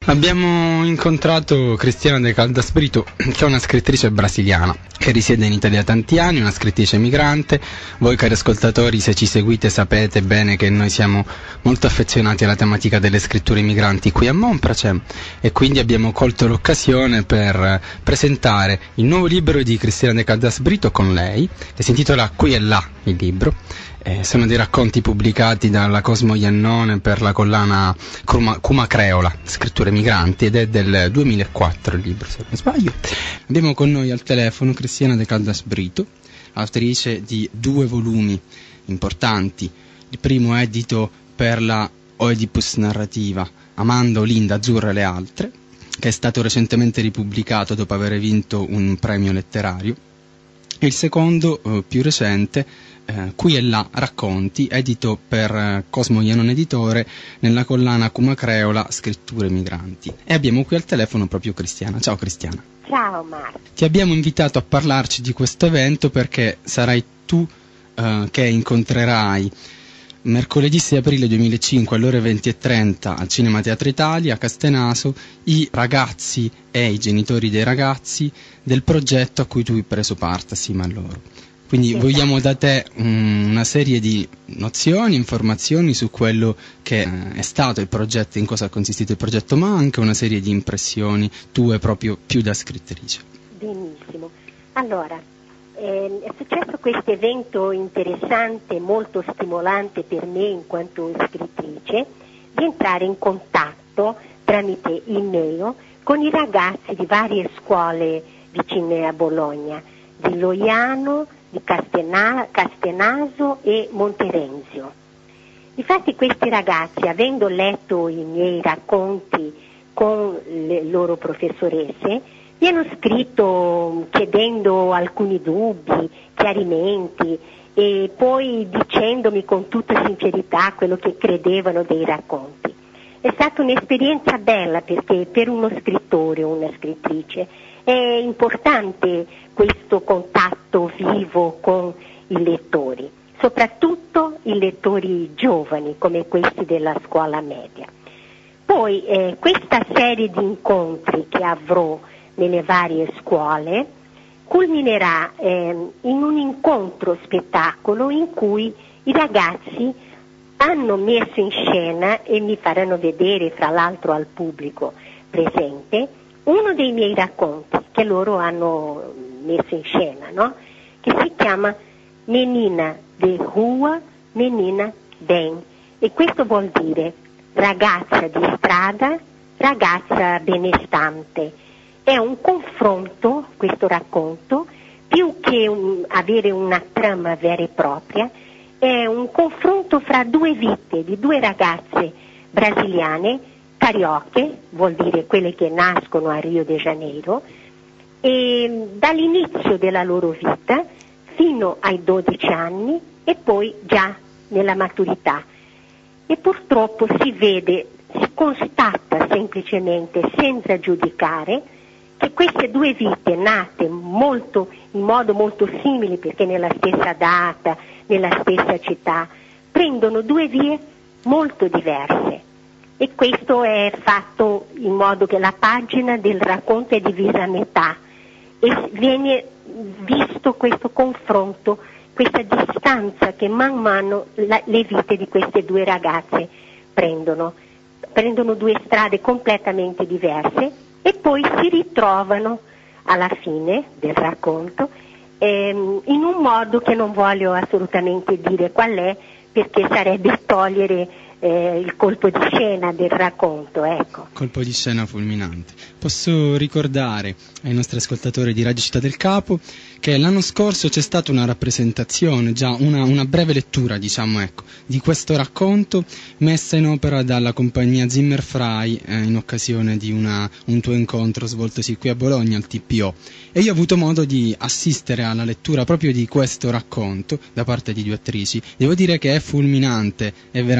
Abbiamo incontrato Cristiana de Caldas Brito, che è una scrittrice brasiliana che risiede in Italia da tanti anni, una scrittrice migrante. Voi cari ascoltatori, se ci seguite, sapete bene che noi siamo molto affezionati alla tematica delle scritture migranti qui a Monpracem, e quindi abbiamo colto l'occasione per presentare il nuovo libro di Cristiana de Caldas Brito con lei, che si intitola Qui e là il libro. Sono dei racconti pubblicati dalla Cosmo Iannone per la collana Cuma Creola, scritture migranti, ed è del 2004 il libro, se non sbaglio. Abbiamo con noi al telefono Cristiana de Caldas Brito, autrice di 2 volumi importanti. Il primo edito per la Oedipus narrativa, Amando, Linda, Azzurra e le altre, che è stato recentemente ripubblicato dopo aver vinto un premio letterario. E il secondo, più recente, Qui e là racconti, edito per Cosmo Iannone Editore nella collana Cuma Creola, scritture migranti. E abbiamo qui al telefono proprio Cristiana. Ciao Cristiana. Ciao Marco. Ti abbiamo invitato a parlarci di questo evento perché sarai tu che incontrerai mercoledì 6 aprile 2005 alle ore 20:30 al Cinema Teatro Italia a Castenaso i ragazzi e i genitori dei ragazzi del progetto a cui tu hai preso parte assieme a loro. Quindi vogliamo da te una serie di nozioni, informazioni su quello che è stato il progetto, in cosa ha consistito il progetto, ma anche una serie di impressioni tue proprio più da scrittrice. Benissimo. Allora, è successo questo evento interessante, molto stimolante per me in quanto scrittrice, di entrare in contatto tramite email con i ragazzi di varie scuole vicine a Bologna, di Loiano, di Castenaso e Monterenzio. Difatti questi ragazzi, avendo letto i miei racconti con le loro professoresse, mi hanno scritto chiedendo alcuni dubbi, chiarimenti, e poi dicendomi con tutta sincerità quello che credevano dei racconti. È stata un'esperienza bella perché per uno scrittore o una scrittrice è importante questo contatto vivo con i lettori, soprattutto i lettori giovani come questi della scuola media. Poi questa serie di incontri che avrò nelle varie scuole culminerà in un incontro spettacolo in cui i ragazzi hanno messo in scena e mi faranno vedere fra l'altro al pubblico presente uno dei miei racconti che loro hanno messo in scena, no? Che si chiama Menina de Rua, Menina Bem, e questo vuol dire ragazza di strada, ragazza benestante. È un confronto, questo racconto, più che avere una trama vera e propria, è un confronto fra 2 vite di 2 ragazze brasiliane, carioche, vuol dire quelle che nascono a Rio de Janeiro, e dall'inizio della loro vita fino ai 12 anni e poi già nella maturità. E purtroppo si vede, si constata semplicemente, senza giudicare, che queste 2 vite nate in modo molto simile, perché nella stessa data, nella stessa città, prendono 2 vie molto diverse. E questo è fatto in modo che la pagina del racconto è divisa a metà e viene visto questo confronto, questa distanza che man mano le vite di queste 2 ragazze prendono 2 strade completamente diverse e poi si ritrovano alla fine del racconto in un modo che non voglio assolutamente dire qual è, perché sarebbe togliere il colpo di scena del racconto, ecco. Colpo di scena fulminante. Posso ricordare ai nostri ascoltatori di Radio Città del Capo che l'anno scorso c'è stata una rappresentazione, già una breve lettura, diciamo, ecco, di questo racconto messa in opera dalla compagnia Zimmer Frei in occasione di un tuo incontro svoltosi qui a Bologna al TPO, e io ho avuto modo di assistere alla lettura proprio di questo racconto da parte di 2 attrici. Devo dire che è fulminante, è veramente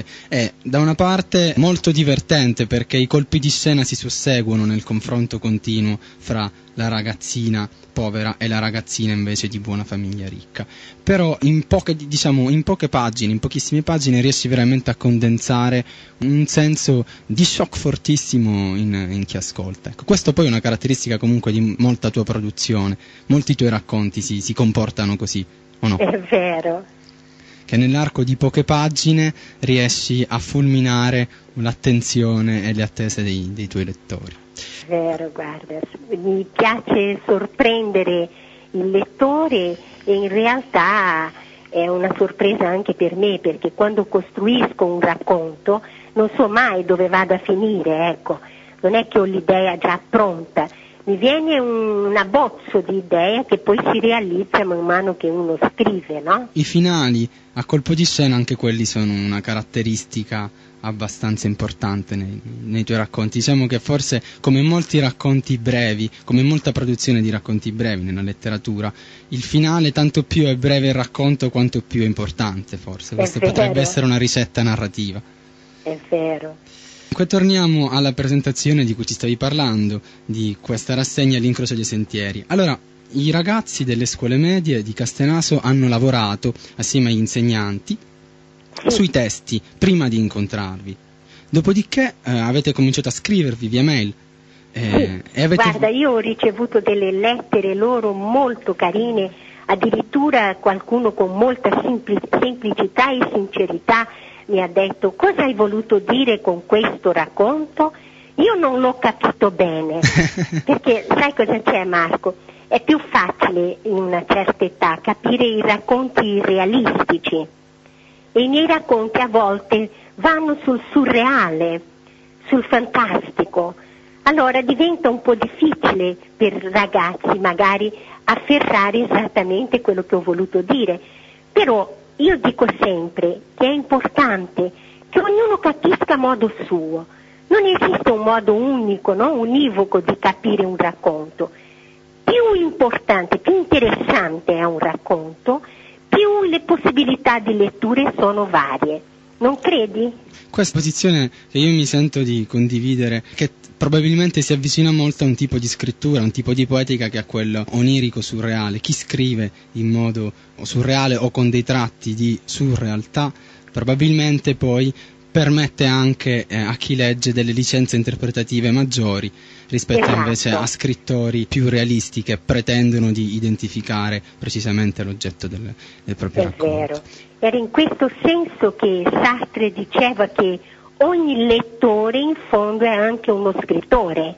è da una parte molto divertente perché i colpi di scena si susseguono nel confronto continuo fra la ragazzina povera e la ragazzina invece di buona famiglia ricca, però in poche pagine, in pochissime pagine riesci veramente a condensare un senso di shock fortissimo in chi ascolta. Ecco, questo poi è una caratteristica comunque di molta tua produzione, molti tuoi racconti si comportano così, o no? È vero. Che nell'arco di poche pagine riesci a fulminare l'attenzione e le attese dei tuoi lettori. Vero, guarda, mi piace sorprendere il lettore e in realtà è una sorpresa anche per me, perché quando costruisco un racconto non so mai dove vado a finire, ecco, non è che ho l'idea già pronta, mi viene un abbozzo di idea che poi si realizza man mano che uno scrive, no? I finali a colpo di scena, anche quelli sono una caratteristica abbastanza importante nei tuoi racconti. Diciamo che forse come molti racconti brevi, come molta produzione di racconti brevi nella letteratura, il finale tanto più è breve il racconto quanto più è importante, forse. Questa potrebbe essere una ricetta narrativa. È vero. Dunque torniamo alla presentazione di cui ci stavi parlando, di questa rassegna L'Incrocio dei Sentieri. Allora, i ragazzi delle scuole medie di Castenaso hanno lavorato assieme agli insegnanti sui testi prima di incontrarvi. Dopodiché avete cominciato a scrivervi via mail. E guarda, io ho ricevuto delle lettere loro molto carine, addirittura qualcuno con molta semplicità e sincerità mi ha detto: cosa hai voluto dire con questo racconto? Io non l'ho capito bene, perché sai cosa c'è, Marco? È più facile in una certa età capire i racconti realistici e i miei racconti a volte vanno sul surreale, sul fantastico. Allora diventa un po' difficile per ragazzi magari afferrare esattamente quello che ho voluto dire, però io dico sempre che è importante che ognuno capisca a modo suo. Non esiste un modo unico, no? Univoco di capire un racconto. Più importante, più interessante è un racconto, più le possibilità di letture sono varie. Non credi? Questa posizione che io mi sento di condividere, che probabilmente si avvicina molto a un tipo di scrittura, un tipo di poetica che è quello onirico surreale. Chi scrive in modo surreale o con dei tratti di surrealtà probabilmente poi permette anche a chi legge delle licenze interpretative maggiori rispetto invece a scrittori più realisti che pretendono di identificare precisamente l'oggetto del proprio racconto. È vero. Era in questo senso che Sartre diceva che ogni lettore in fondo è anche uno scrittore,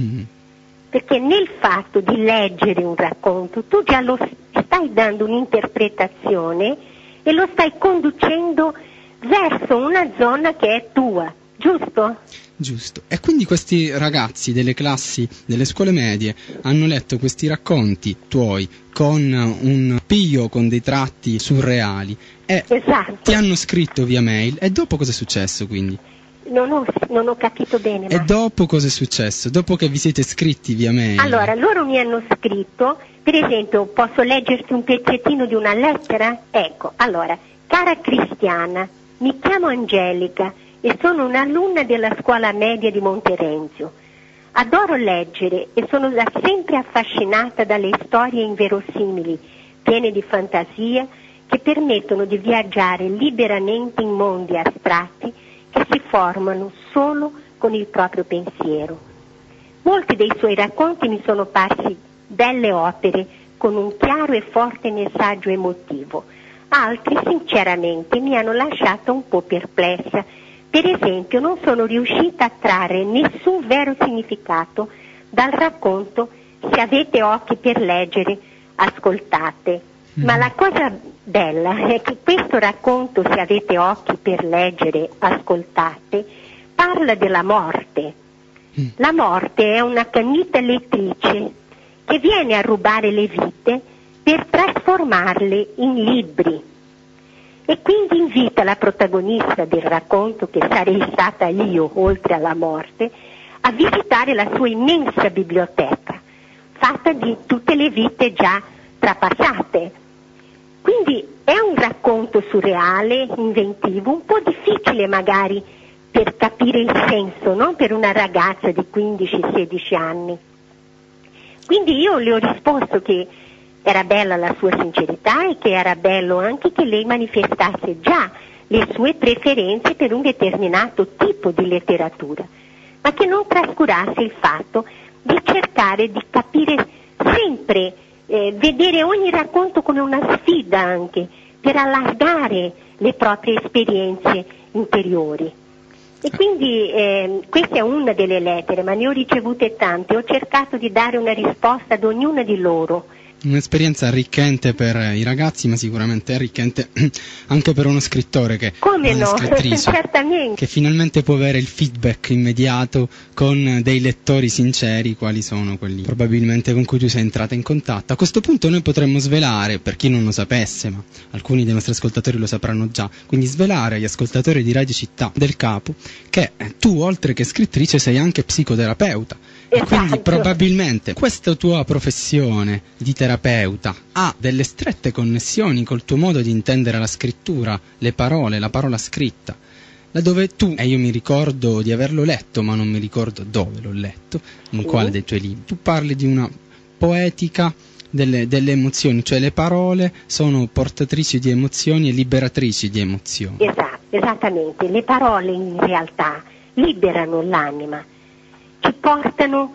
perché nel fatto di leggere un racconto tu già lo stai dando un'interpretazione e lo stai conducendo verso una zona che è tua, giusto? Giusto. E quindi questi ragazzi delle classi, delle scuole medie, hanno letto questi racconti tuoi con un piglio, con dei tratti surreali e ti hanno scritto via mail. E dopo cosa è successo quindi? Non ho capito bene. E dopo cosa è successo? Dopo che vi siete scritti via mail? Allora, loro mi hanno scritto, per esempio, posso leggerti un pezzettino di una lettera? Ecco, allora, cara Cristiana, mi chiamo Angelica e sono un'alunna della scuola media di Monterenzio. Adoro leggere e sono da sempre affascinata dalle storie inverosimili, piene di fantasia, che permettono di viaggiare liberamente in mondi astratti che si formano solo con il proprio pensiero. Molti dei suoi racconti mi sono parsi belle opere con un chiaro e forte messaggio emotivo. Altri sinceramente mi hanno lasciato un po' perplessa. Per esempio non sono riuscita a trarre nessun vero significato dal racconto Se avete occhi per leggere, ascoltate. Ma la cosa bella è che questo racconto Se avete occhi per leggere, ascoltate, parla della morte. La morte è una canita elettrice che viene a rubare le vite per trasformarle in libri. E quindi invita la protagonista del racconto, che sarei stata io oltre alla morte, a visitare la sua immensa biblioteca, fatta di tutte le vite già trapassate. Quindi è un racconto surreale, inventivo, un po' difficile magari per capire il senso, no? Per una ragazza di 15-16 anni. Quindi io le ho risposto che era bella la sua sincerità e che era bello anche che lei manifestasse già le sue preferenze per un determinato tipo di letteratura, ma che non trascurasse il fatto di cercare di capire sempre, vedere ogni racconto come una sfida anche, per allargare le proprie esperienze interiori. E quindi questa è una delle lettere, ma ne ho ricevute tante, ho cercato di dare una risposta ad ognuna di loro. Un'esperienza arricchente per i ragazzi, ma sicuramente arricchente anche per uno scrittore che come una no? scrittrice Certamente. che finalmente può avere il feedback immediato con dei lettori sinceri, quali sono quelli probabilmente con cui tu sei entrata in contatto. A questo punto noi potremmo svelare, per chi non lo sapesse, ma alcuni dei nostri ascoltatori lo sapranno già, quindi svelare agli ascoltatori di Radio Città del Capo che tu, oltre che scrittrice, sei anche psicoterapeuta. E quindi probabilmente questa tua professione di terapeuta ha delle strette connessioni col tuo modo di intendere la scrittura, le parole, la parola scritta, laddove tu, e io mi ricordo di averlo letto, ma non mi ricordo dove l'ho letto, in quale dei tuoi libri, tu parli di una poetica delle emozioni, cioè le parole sono portatrici di emozioni e liberatrici di emozioni. Esatto, esattamente, le parole in realtà liberano l'anima, ci portano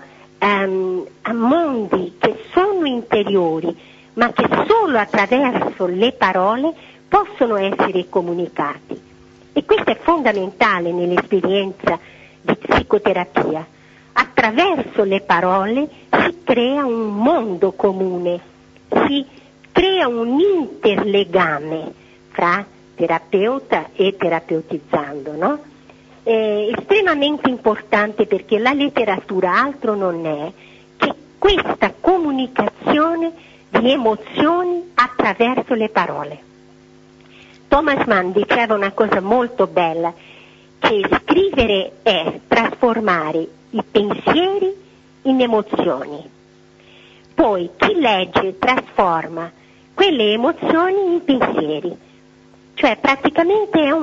a mondi che sono interiori, ma che solo attraverso le parole possono essere comunicati. E questo è fondamentale nell'esperienza di psicoterapia. Attraverso le parole si crea un mondo comune, si crea un interlegame fra terapeuta e terapeutizzando, no? È estremamente importante, perché la letteratura altro non è che questa comunicazione di emozioni attraverso le parole. Thomas Mann diceva una cosa molto bella, che scrivere è trasformare i pensieri in emozioni. Poi chi legge trasforma quelle emozioni in pensieri. Cioè praticamente è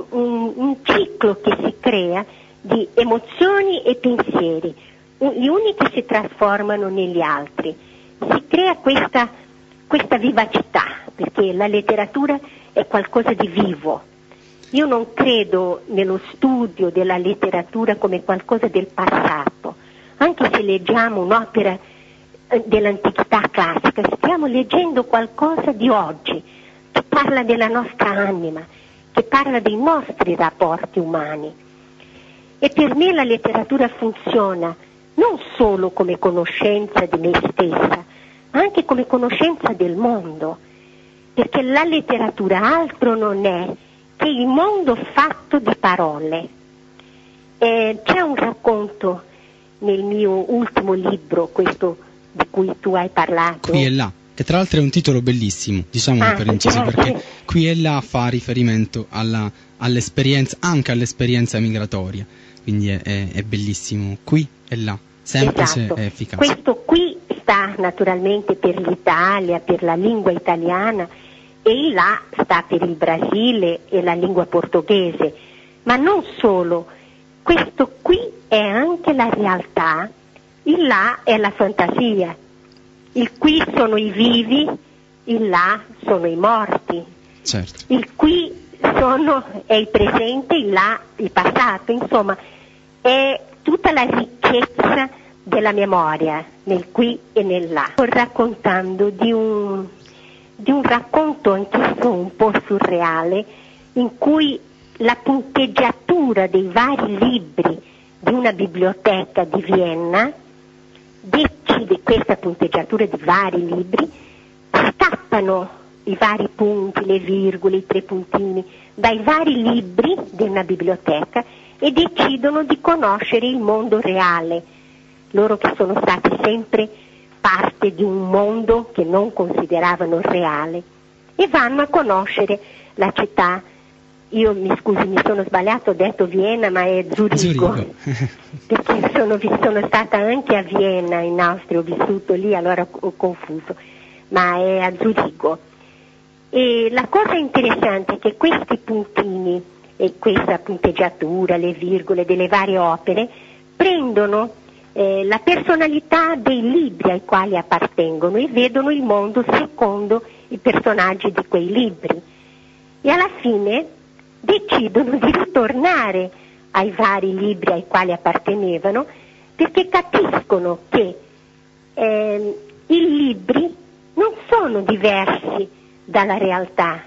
un ciclo che si crea di emozioni e pensieri, gli uni che si trasformano negli altri. Si crea questa vivacità, perché la letteratura è qualcosa di vivo. Io non credo nello studio della letteratura come qualcosa del passato. Anche se leggiamo un'opera dell'antichità classica, stiamo leggendo qualcosa di oggi, che parla della nostra anima, che parla dei nostri rapporti umani. E per me la letteratura funziona non solo come conoscenza di me stessa, ma anche come conoscenza del mondo, perché la letteratura altro non è che il mondo fatto di parole. C'è un racconto nel mio ultimo libro, questo di cui tu hai parlato. Qui e là. Che tra l'altro è un titolo bellissimo, diciamo per inciso, perché qui e là fa riferimento all'esperienza, anche all'esperienza migratoria, quindi è bellissimo, qui e là, sempre esatto. Se è efficace. Questo qui sta naturalmente per l'Italia, per la lingua italiana, e il là sta per il Brasile e la lingua portoghese, ma non solo, questo qui è anche la realtà, il là è la fantasia. Il qui sono i vivi, il là sono i morti. Certo. Il qui è il presente, il là il passato. Insomma, è tutta la ricchezza della memoria nel qui e nel là. Sto raccontando di un racconto anch'esso un po' surreale, in cui la punteggiatura dei vari libri di una biblioteca di Vienna decide, questa punteggiatura di vari libri, scappano i vari punti, le virgole, i tre puntini dai vari libri di una biblioteca e decidono di conoscere il mondo reale, loro che sono stati sempre parte di un mondo che non consideravano reale, e vanno a conoscere la città. Io mi sono sbagliato, ho detto Vienna, ma è Zurigo. Perché sono stata anche a Vienna in Austria, ho vissuto lì, allora ho confuso, ma è a Zurigo. E la cosa interessante è che questi puntini e questa punteggiatura, le virgole delle varie opere, prendono la personalità dei libri ai quali appartengono e vedono il mondo secondo i personaggi di quei libri. E alla fine decidono di ritornare ai vari libri ai quali appartenevano, perché capiscono che i libri non sono diversi dalla realtà,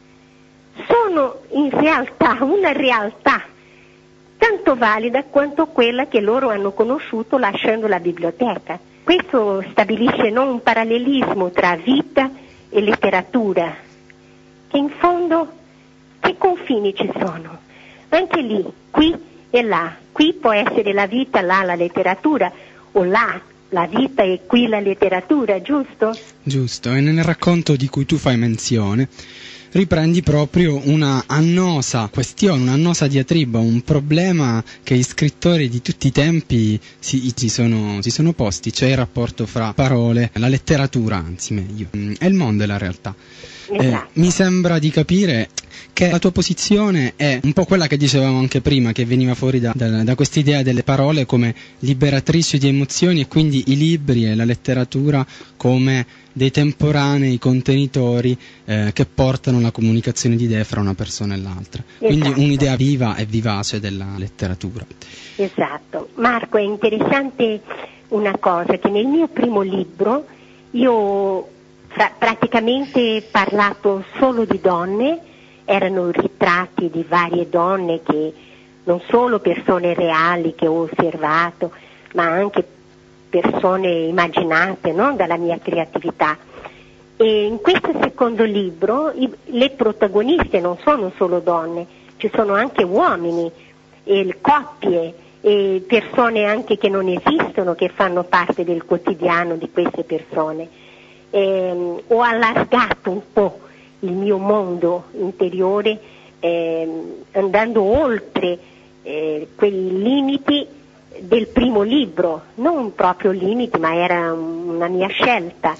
sono in realtà una realtà tanto valida quanto quella che loro hanno conosciuto lasciando la biblioteca. Questo stabilisce non un parallelismo tra vita e letteratura, che in fondo che confini ci sono? Anche lì, qui e là, qui può essere la vita, là la letteratura, o là la vita e qui la letteratura, giusto? Giusto, e nel racconto di cui tu fai menzione riprendi proprio una annosa questione, un'annosa diatriba, un problema che gli scrittori di tutti i tempi si sono posti, cioè il rapporto fra parole, la letteratura, anzi meglio, e il mondo e la realtà. Esatto. Mi sembra di capire che la tua posizione è un po' quella che dicevamo anche prima, che veniva fuori da quest'idea delle parole come liberatrici di emozioni, e quindi i libri e la letteratura come dei temporanei contenitori che portano la comunicazione di idee fra una persona e l'altra. Esatto. Quindi un'idea viva e vivace della letteratura. Esatto. Marco, è interessante una cosa, che nel mio primo libro io ho praticamente parlato solo di donne, erano ritratti di varie donne, che non solo persone reali che ho osservato, ma anche persone immaginate, no? Dalla mia creatività. E in questo secondo libro le protagoniste non sono solo donne, ci sono anche uomini, e coppie, e persone anche che non esistono, che fanno parte del quotidiano di queste persone. Ho allargato un po' il mio mondo interiore, andando oltre quei limiti del primo libro, non proprio limiti, ma era una mia scelta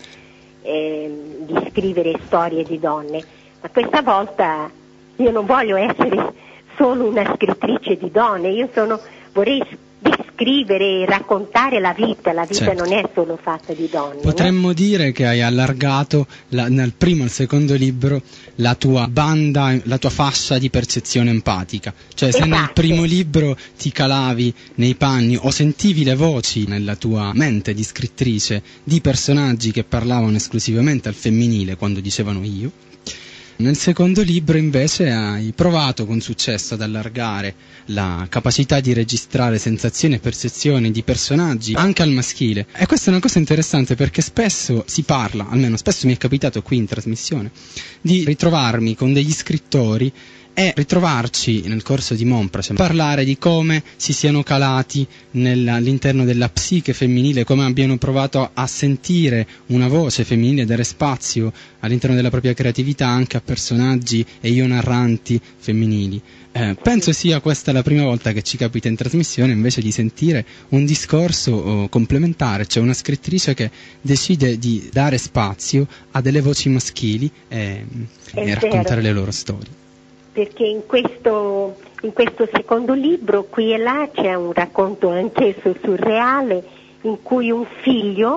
di scrivere storie di donne. Ma questa volta io non voglio essere solo una scrittrice di donne, vorrei descrivere e raccontare la vita Certo. Non è solo fatta di donne. Potremmo dire che hai allargato nel primo e il secondo libro la tua banda, la tua fascia di percezione empatica. Cioè, se nel primo libro ti calavi nei panni o sentivi le voci nella tua mente di scrittrice di personaggi che parlavano esclusivamente al femminile quando dicevano io, nel secondo libro invece hai provato con successo ad allargare la capacità di registrare sensazioni e percezioni di personaggi anche al maschile. E questa è una cosa interessante, perché spesso si parla, almeno spesso mi è capitato qui in trasmissione, di ritrovarmi con degli scrittori e ritrovarci nel corso di Monpras parlare di come si siano calati all'interno della psiche femminile, come abbiano provato a sentire una voce femminile, dare spazio all'interno della propria creatività anche a personaggi e io narranti femminili. Penso sia questa la prima volta che ci capita in trasmissione invece di sentire un discorso complementare, cioè una scrittrice che decide di dare spazio a delle voci maschili e raccontare le loro storie. Perché in questo secondo libro, qui e là, c'è un racconto anch'esso surreale, in cui un figlio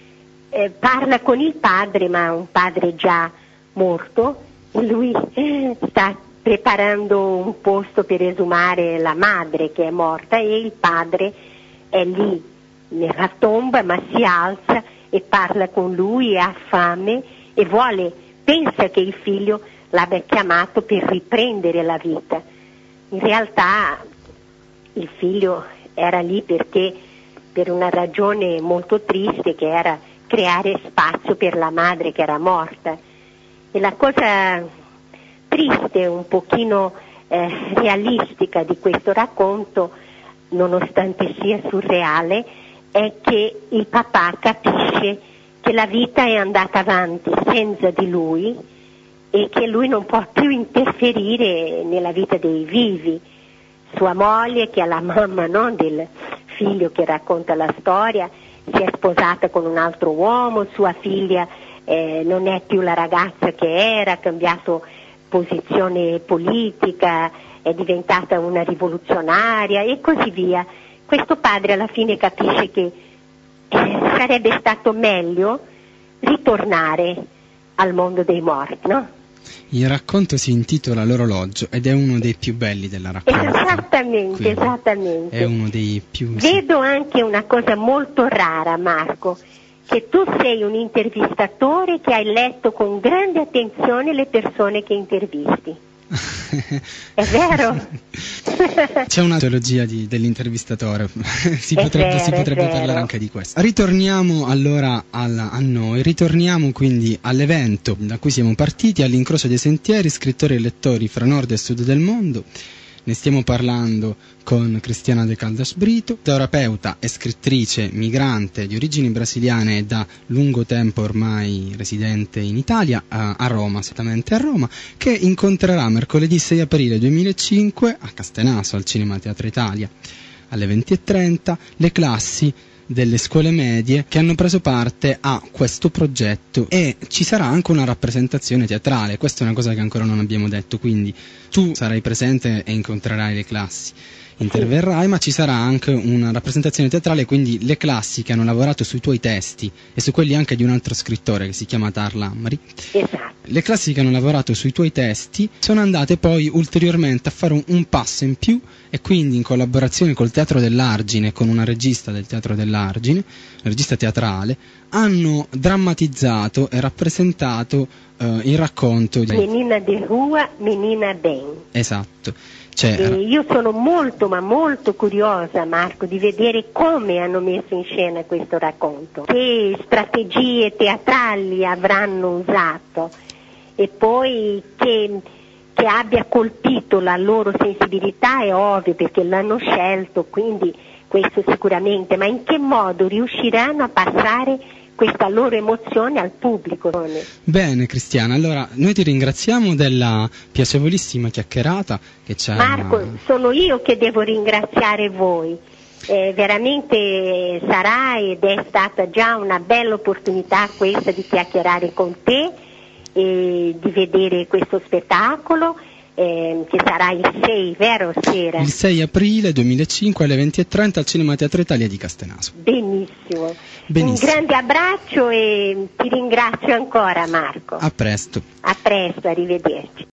parla con il padre, ma un padre già morto, e lui sta preparando un posto per esumare la madre che è morta, e il padre è lì nella tomba, ma si alza e parla con lui, ha fame e pensa che il figlio l'abbia chiamato per riprendere la vita. In realtà il figlio era lì perché per una ragione molto triste, che era creare spazio per la madre che era morta. E la cosa triste, un pochino realistica di questo racconto, nonostante sia surreale, è che il papà capisce che la vita è andata avanti senza di lui e che lui non può più interferire nella vita dei vivi. Sua moglie, che è la mamma, no, del figlio che racconta la storia, si è sposata con un altro uomo, sua figlia non è più la ragazza che era, ha cambiato posizione politica, è diventata una rivoluzionaria e così via. Questo padre alla fine capisce che sarebbe stato meglio ritornare al mondo dei morti, no? Il racconto si intitola L'orologio ed è uno dei più belli della raccolta. Esattamente, esattamente. È uno dei più... Vedo anche una cosa molto rara, Marco, che tu sei un intervistatore che hai letto con grande attenzione le persone che intervisti. È vero? C'è una teologia dell'intervistatore, si potrebbe parlare anche di questo. Ritorniamo allora a noi, ritorniamo quindi all'evento da cui siamo partiti, all'incrocio dei sentieri, scrittori e lettori fra nord e sud del mondo. Ne stiamo parlando con Cristiana De Caldas Brito, terapeuta e scrittrice migrante di origini brasiliane e da lungo tempo ormai residente in Italia, a Roma, esattamente a Roma, che incontrerà mercoledì 6 aprile 2005 a Castenaso, al Cinema Teatro Italia, alle 20:30, le classi delle scuole medie che hanno preso parte a questo progetto, e ci sarà anche una rappresentazione teatrale. Questa è una cosa che ancora non abbiamo detto, quindi tu sarai presente e incontrerai le classi, interverrai, ma ci sarà anche una rappresentazione teatrale, quindi le classi che hanno lavorato sui tuoi testi e su quelli anche di un altro scrittore che si chiama Tarla Amri. Esatto. Le classi che hanno lavorato sui tuoi testi sono andate poi ulteriormente a fare un passo in più, e quindi in collaborazione col Teatro dell'Argine, con una regista del Teatro dell'Argine, una regista teatrale, hanno drammatizzato e rappresentato il racconto di Menina de Rua, Menina Ben. Esatto. Io sono molto ma molto curiosa, Marco, di vedere come hanno messo in scena questo racconto, che strategie teatrali avranno usato, e poi che abbia colpito la loro sensibilità è ovvio, perché l'hanno scelto, quindi questo sicuramente, ma in che modo riusciranno a passare questa loro emozione al pubblico? Bene Cristiana, allora noi ti ringraziamo della piacevolissima chiacchierata che c'è. Marco, sono io che devo ringraziare voi, veramente sarà ed è stata già una bella opportunità questa di chiacchierare con te e di vedere questo spettacolo. Che sarà il 6, vero sera? Il 6 aprile 2005 alle 20:30 al Cinema Teatro Italia di Castenaso. Benissimo. Un grande abbraccio e ti ringrazio ancora, Marco. A presto. A presto, arrivederci.